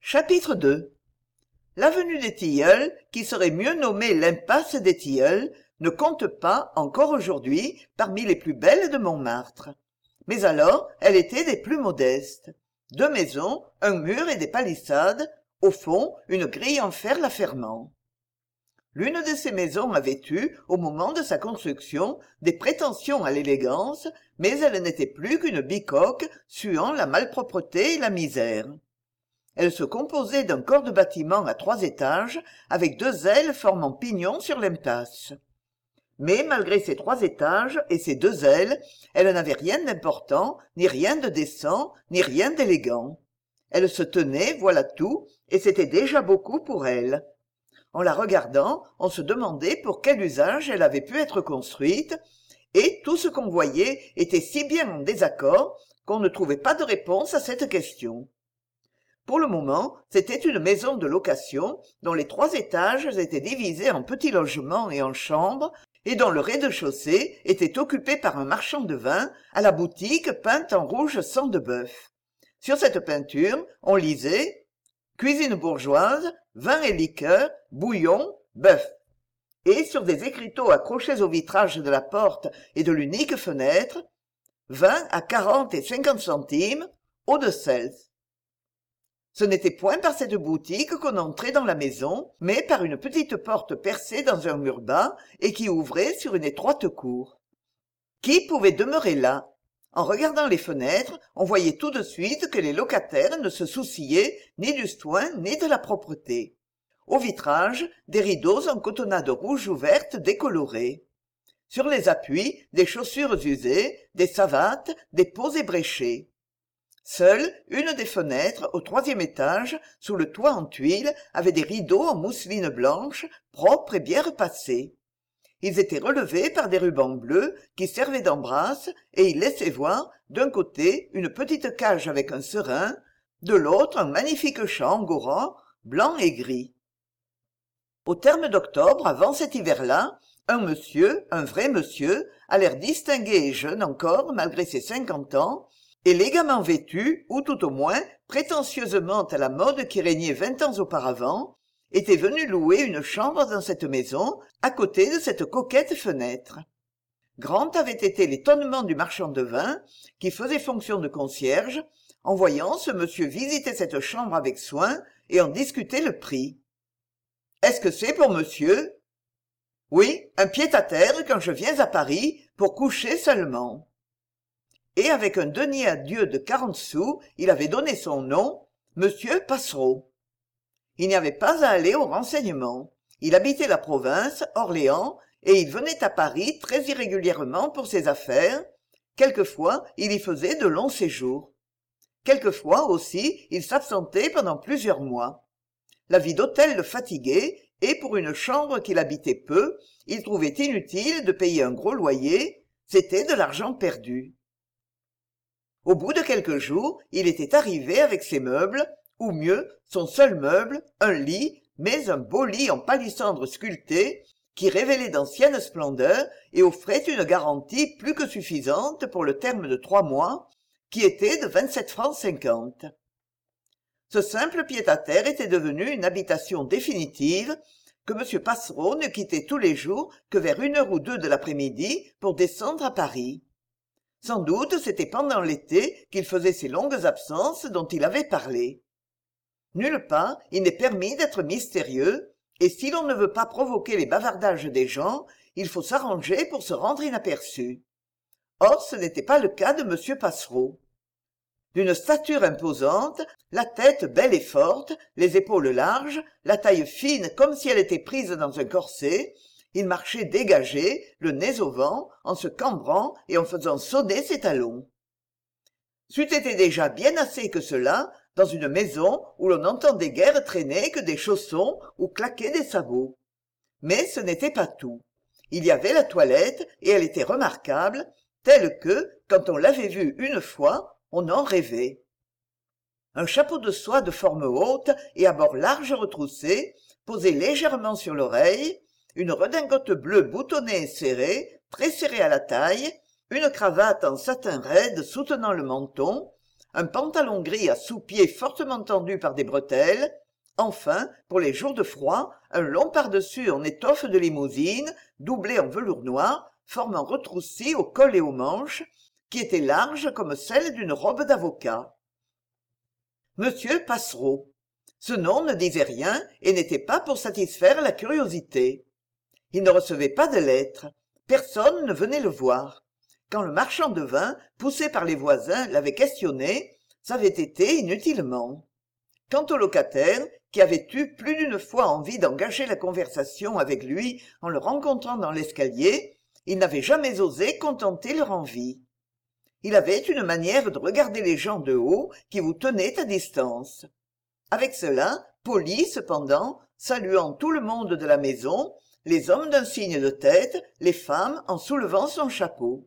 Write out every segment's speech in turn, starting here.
Chapitre 2. L'avenue des Tilleuls, qui serait mieux nommée l'impasse des Tilleuls, ne compte pas, encore aujourd'hui, parmi les plus belles de Montmartre. Mais alors, elle était des plus modestes. 2 maisons, un mur et des palissades, au fond, une grille en fer la fermant. L'une de ces maisons avait eu, au moment de sa construction, des prétentions à l'élégance, mais elle n'était plus qu'une bicoque suant la malpropreté et la misère. Elle se composait d'un corps de bâtiment à 3 étages, avec 2 ailes formant pignon sur l'impasse. Mais malgré ces 3 étages et ces 2 ailes, elle n'avait rien d'important, ni rien de décent, ni rien d'élégant. Elle se tenait, voilà tout, et c'était déjà beaucoup pour elle. En la regardant, on se demandait pour quel usage elle avait pu être construite, et tout ce qu'on voyait était si bien en désaccord qu'on ne trouvait pas de réponse à cette question. Pour le moment, c'était une maison de location dont les 3 étages étaient divisés en petits logements et en chambres, et dont le rez-de-chaussée était occupé par un marchand de vin à la boutique peinte en rouge sang de bœuf. Sur cette peinture, on lisait « Cuisine bourgeoise, vin et liqueurs, bouillon, bœuf ». Et sur des écriteaux accrochés au vitrage de la porte et de l'unique fenêtre, « Vin à 40 et 50 centimes, eau de Cels ». Ce n'était point par cette boutique qu'on entrait dans la maison, mais par une petite porte percée dans un mur bas et qui ouvrait sur une étroite cour. Qui pouvait demeurer là? En regardant les fenêtres, on voyait tout de suite que les locataires ne se souciaient ni du soin ni de la propreté. Au vitrage, des rideaux en cotonnade rouge ou verte décolorés. Sur les appuis, des chaussures usées, des savates, des pots ébréchés. Seule une des fenêtres, au 3e étage, sous le toit en tuiles, avait des rideaux en mousseline blanche, propres et bien repassés. Ils étaient relevés par des rubans bleus qui servaient d'embrasse et ils laissaient voir, d'un côté, une petite cage avec un serin, de l'autre un magnifique champ angora, blanc et gris. Au terme d'octobre, avant cet hiver-là, un monsieur, un vrai monsieur, à l'air distingué et jeune encore malgré ses 50 ans, élégamment vêtu, ou tout au moins prétentieusement à la mode qui régnait 20 ans auparavant, était venu louer une chambre dans cette maison, à côté de cette coquette fenêtre. Grand avait été l'étonnement du marchand de vin, qui faisait fonction de concierge, en voyant ce monsieur visiter cette chambre avec soin et en discuter le prix. « Est-ce que c'est pour monsieur ?»« Oui, un pied-à-terre quand je viens à Paris, pour coucher seulement. » Et avec un denier à Dieu de 40 sous, il avait donné son nom, Monsieur Passereau. Il n'y avait pas à aller au renseignement. Il habitait la province, Orléans, et il venait à Paris très irrégulièrement pour ses affaires. Quelquefois, il y faisait de longs séjours. Quelquefois aussi, il s'absentait pendant plusieurs mois. La vie d'hôtel le fatiguait, et pour une chambre qu'il habitait peu, il trouvait inutile de payer un gros loyer. C'était de l'argent perdu. Au bout de quelques jours, il était arrivé avec ses meubles, ou mieux, son seul meuble, un lit, mais un beau lit en palissandre sculpté, qui révélait d'anciennes splendeurs et offrait une garantie plus que suffisante pour le terme de 3 mois, qui était de 27 francs 50. Ce simple pied-à-terre était devenu une habitation définitive, que M. Passereau ne quittait tous les jours que vers 1 ou 2 de l'après-midi pour descendre à Paris. Sans doute c'était pendant l'été qu'il faisait ces longues absences dont il avait parlé. Nulle part il n'est permis d'être mystérieux, et si l'on ne veut pas provoquer les bavardages des gens, il faut s'arranger pour se rendre inaperçu. Or ce n'était pas le cas de M. Passereau. D'une stature imposante, la tête belle et forte, les épaules larges, la taille fine comme si elle était prise dans un corset, il marchait dégagé, le nez au vent, en se cambrant et en faisant sonner ses talons. C'eût été déjà bien assez que cela, dans une maison où l'on n'entendait guère traîner que des chaussons ou claquer des sabots. Mais ce n'était pas tout. Il y avait la toilette, et elle était remarquable, telle que, quand on l'avait vue une fois, on en rêvait. Un chapeau de soie de forme haute et à bords larges retroussés, posé légèrement sur l'oreille, une redingote bleue boutonnée et serrée, très serrée à la taille, une cravate en satin raide soutenant le menton, un pantalon gris à sous-pieds fortement tendu par des bretelles, enfin, pour les jours de froid, un long pardessus en étoffe de limousine, doublé en velours noir, formant retroussis au col et aux manches, qui était large comme celle d'une robe d'avocat. Monsieur Passereau. Ce nom ne disait rien et n'était pas pour satisfaire la curiosité. Il ne recevait pas de lettres. Personne ne venait le voir. Quand le marchand de vin, poussé par les voisins, l'avait questionné, ça avait été inutilement. Quant au locataire, qui avait eu plus d'une fois envie d'engager la conversation avec lui en le rencontrant dans l'escalier, il n'avait jamais osé contenter leur envie. Il avait une manière de regarder les gens de haut qui vous tenait à distance. Avec cela, poli cependant, saluant tout le monde de la maison, les hommes d'un signe de tête, les femmes en soulevant son chapeau.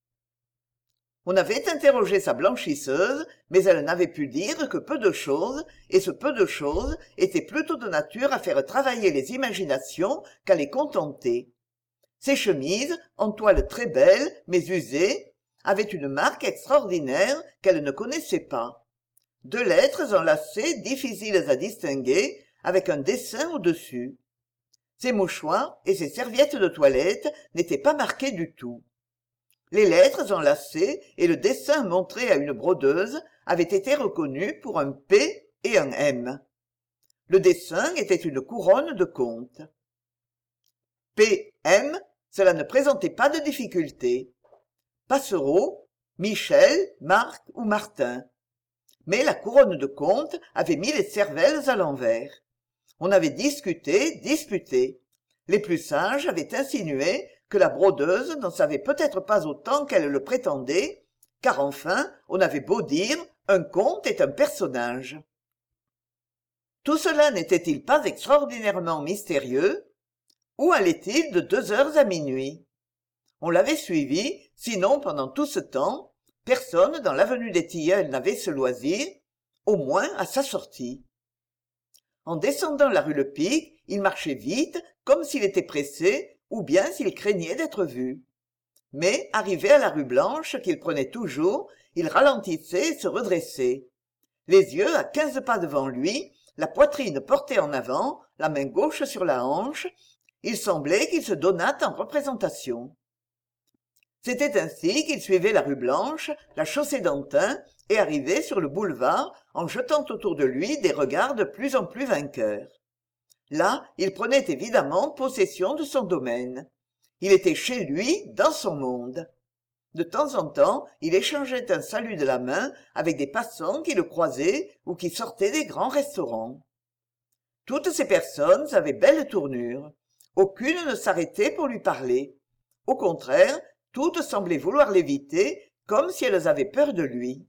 On avait interrogé sa blanchisseuse, mais elle n'avait pu dire que peu de choses, et ce peu de choses était plutôt de nature à faire travailler les imaginations qu'à les contenter. Ses chemises, en toile très belle, mais usée, avaient une marque extraordinaire qu'elle ne connaissait pas. 2 lettres enlacées difficiles à distinguer, avec un dessin au-dessus. Ses mouchoirs et ses serviettes de toilette n'étaient pas marqués du tout. Les lettres enlacées et le dessin montré à une brodeuse avaient été reconnus pour un P et un M. Le dessin était une couronne de comte. P. M. Cela ne présentait pas de difficulté. Passereau, Michel, Marc ou Martin. Mais la couronne de comte avait mis les cervelles à l'envers. On avait disputé. Les plus sages avaient insinué que la brodeuse n'en savait peut-être pas autant qu'elle le prétendait, car enfin, on avait beau dire, un conte est un personnage. Tout cela n'était-il pas extraordinairement mystérieux? Où allait-il de 2 heures à minuit? On l'avait suivi, sinon pendant tout ce temps, personne dans l'avenue des Tilleuls n'avait ce loisir, au moins à sa sortie. En descendant la rue Le Pic, il marchait vite, comme s'il était pressé, ou bien s'il craignait d'être vu. Mais, arrivé à la rue Blanche, qu'il prenait toujours, il ralentissait et se redressait. Les yeux à 15 pas devant lui, la poitrine portée en avant, la main gauche sur la hanche, il semblait qu'il se donnât en représentation. C'était ainsi qu'il suivait la rue Blanche, la chaussée d'Antin, et arrivait sur le boulevard en jetant autour de lui des regards de plus en plus vainqueurs. Là, il prenait évidemment possession de son domaine. Il était chez lui, dans son monde. De temps en temps, il échangeait un salut de la main avec des passants qui le croisaient ou qui sortaient des grands restaurants. Toutes ces personnes avaient belle tournure. Aucune ne s'arrêtait pour lui parler. Au contraire, toutes semblaient vouloir l'éviter, comme si elles avaient peur de lui.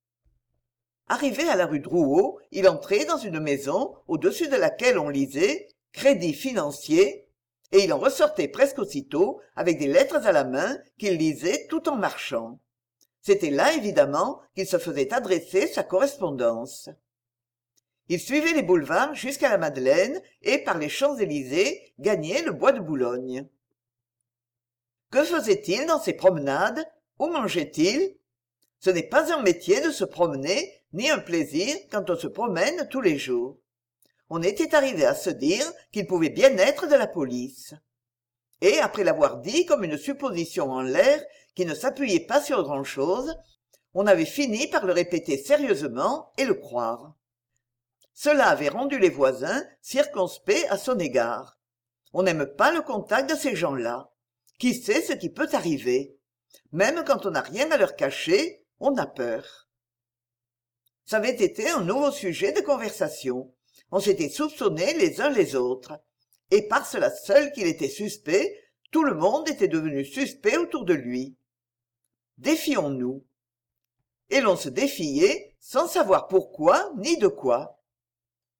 Arrivé à la rue Drouot, il entrait dans une maison au-dessus de laquelle on lisait « Crédit financier » et il en ressortait presque aussitôt avec des lettres à la main qu'il lisait tout en marchant. C'était là, évidemment, qu'il se faisait adresser sa correspondance. Il suivait les boulevards jusqu'à la Madeleine et, par les Champs-Élysées, gagnait le bois de Boulogne. Que faisait-il dans ses promenades? Où mangeait-il? Ce n'est pas un métier de se promener, ni un plaisir quand on se promène tous les jours. On était arrivé à se dire qu'il pouvait bien être de la police. Et, après l'avoir dit comme une supposition en l'air qui ne s'appuyait pas sur grand-chose, on avait fini par le répéter sérieusement et le croire. Cela avait rendu les voisins circonspects à son égard. On n'aime pas le contact de ces gens-là. Qui sait ce qui peut arriver? Même quand on n'a rien à leur cacher, on a peur. Ça avait été un nouveau sujet de conversation. On s'était soupçonnés les uns les autres. Et par cela seul qu'il était suspect, tout le monde était devenu suspect autour de lui. Défions-nous. Et l'on se défiait sans savoir pourquoi ni de quoi.